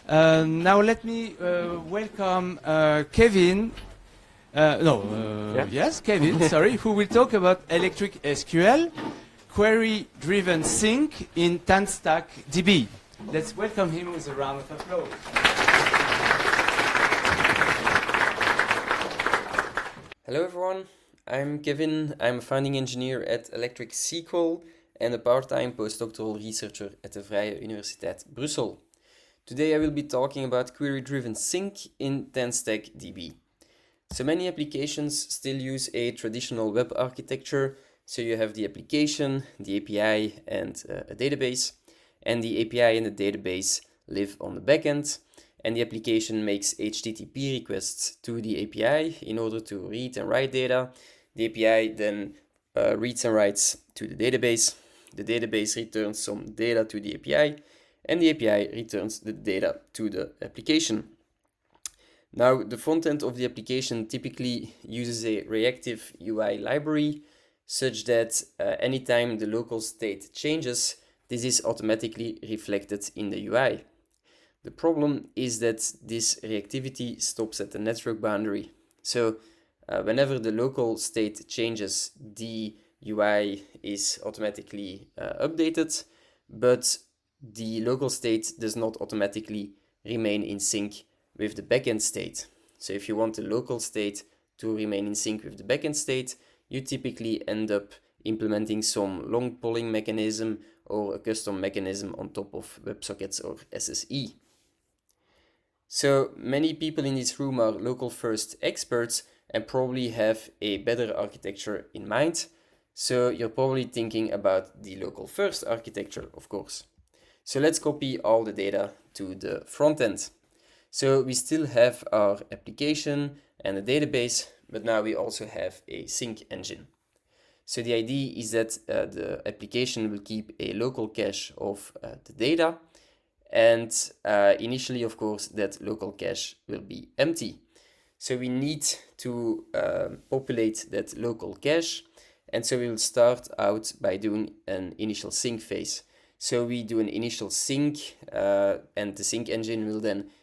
Now let me welcome Kevin. Yes, Kevin, sorry, who will talk about Electric SQL, query-driven sync in TanStack DB. Let's welcome him with a round of applause. Hello everyone, I'm Kevin. I'm a founding engineer at Electric SQL and a part-time postdoctoral researcher at de Vrije Universiteit Brussel. Today I will be talking about query-driven sync in TanStack DB. So many applications still use a traditional web architecture. So you have the application, the API, and a database. And the API and the database live on the backend. And the application makes HTTP requests to the API in order to read and write data. The API then reads and writes to the database. The database returns some data to the API, and the API returns the data to the application. Now, the front end of the application typically uses a reactive UI library, such that anytime the local state changes, this is automatically reflected in the UI. The problem is that this reactivity stops at the network boundary. So whenever the local state changes, the UI is automatically updated, but the local state does not automatically remain in sync with the backend state. So if you want the local state to remain in sync with the backend state, you typically end up implementing some long polling mechanism or a custom mechanism on top of WebSockets or SSE. So many people in this room are local first experts and probably have a better architecture in mind. So you're probably thinking about the local first architecture, of course. So let's copy all the data to the front end. So we still have our application and a database, but now we also have a sync engine. So the idea is that the application will keep a local cache of the data. And initially, of course, that local cache will be empty. So we need to populate that local cache. And so we'll start out by doing an initial sync phase. So we do an initial sync, and the sync engine will then